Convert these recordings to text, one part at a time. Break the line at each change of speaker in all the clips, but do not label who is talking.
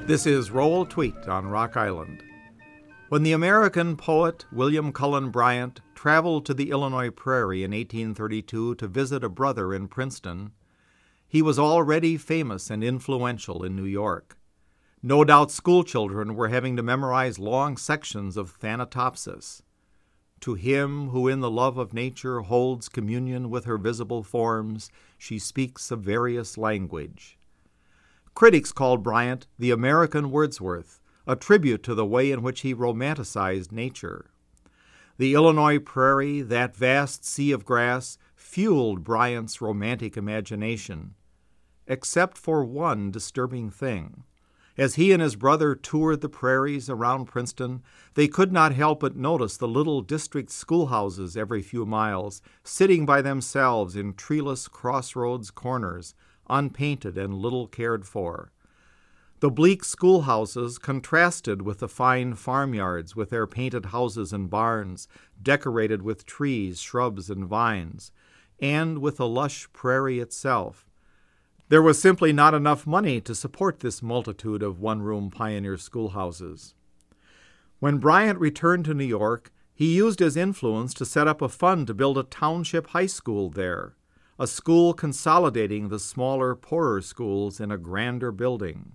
This is Roll Tweet on Rock Island. When the American poet William Cullen Bryant traveled to the Illinois Prairie in 1832 to visit a brother in Princeton, he was already famous and influential in New York. No doubt schoolchildren were having to memorize long sections of Thanatopsis. To him who in the love of nature holds communion with her visible forms, she speaks a various language. Critics called Bryant the American Wordsworth, a tribute to the way in which he romanticized nature. The Illinois prairie, that vast sea of grass, fueled Bryant's romantic imagination, except for one disturbing thing. As he and his brother toured the prairies around Princeton, they could not help but notice the little district schoolhouses every few miles, sitting by themselves in treeless crossroads corners, unpainted and little cared for. The bleak schoolhouses contrasted with the fine farmyards with their painted houses and barns, decorated with trees, shrubs, and vines, and with the lush prairie itself. There was simply not enough money to support this multitude of one-room pioneer schoolhouses. When Bryant returned to New York, he used his influence to set up a fund to build a township high school there, a school consolidating the smaller, poorer schools in a grander building.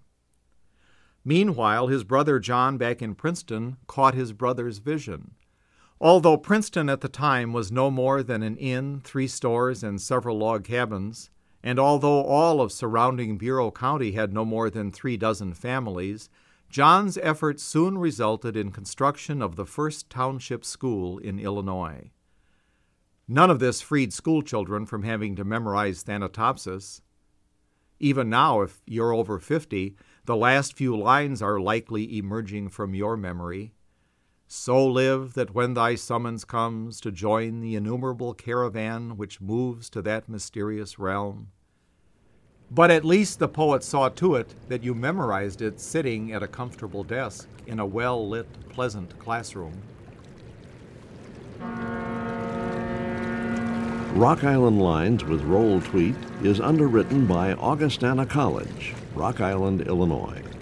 Meanwhile, his brother John back in Princeton caught his brother's vision. Although Princeton at the time was no more than an inn, 3 stores, and several log cabins, and although all of surrounding Bureau County had no more than 3 dozen families, John's efforts soon resulted in construction of the first township school in Illinois. None of this freed schoolchildren from having to memorize Thanatopsis. Even now, if you're over 50, the last few lines are likely emerging from your memory. So live that when thy summons comes to join the innumerable caravan which moves to that mysterious realm. But at least the poet saw to it that you memorized it sitting at a comfortable desk in a well-lit, pleasant classroom.
Rock Island Lines with Roll Tweet is underwritten by Augustana College, Rock Island, Illinois.